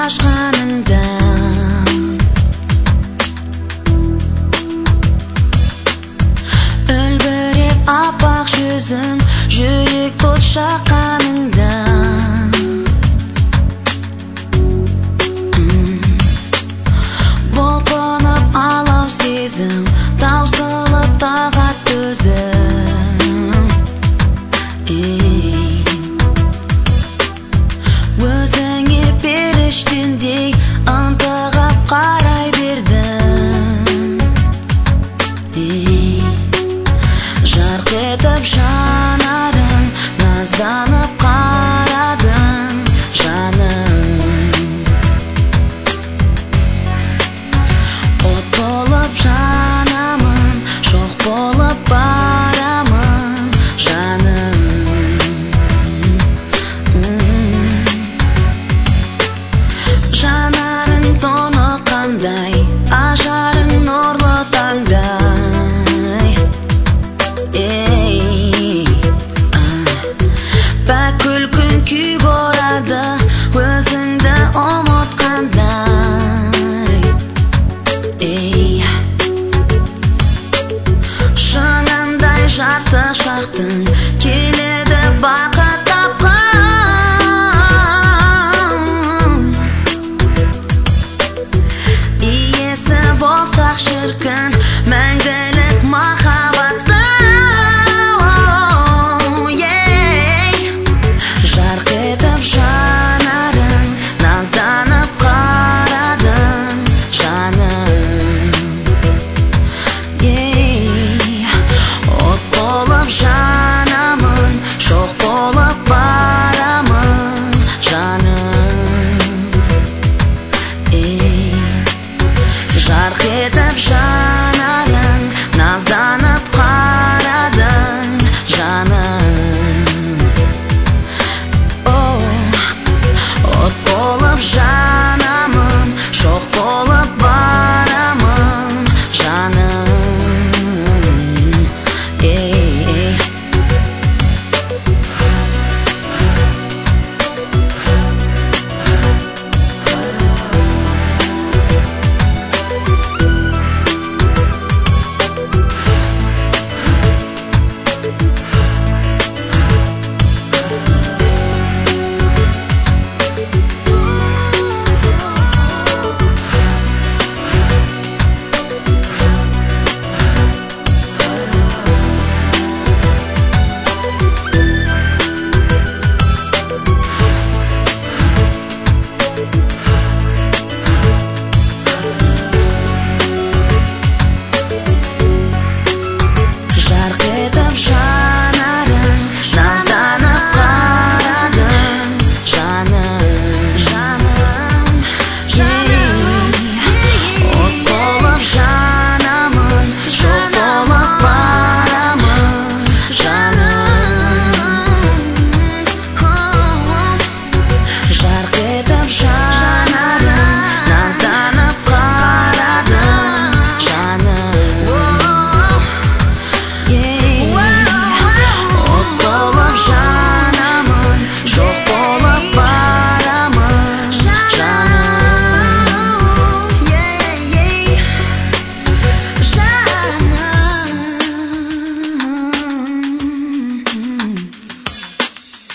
ашқаныңда үлбіреп аппақ жүзің жүрек от шаққаныңда бұлқынып алау сезім таусылып тағат төзім өзіңе періштендей ынтығып қарай бердім жарқ етіп жанарың назданып қарадың жаным от болып жанамын шоқ болып барамын жаным жанарың тоныққандай ажарың нұрлы таңдай пәк күлкің күй борады өзіңді ұмытқандай шыңындай жастық шақтың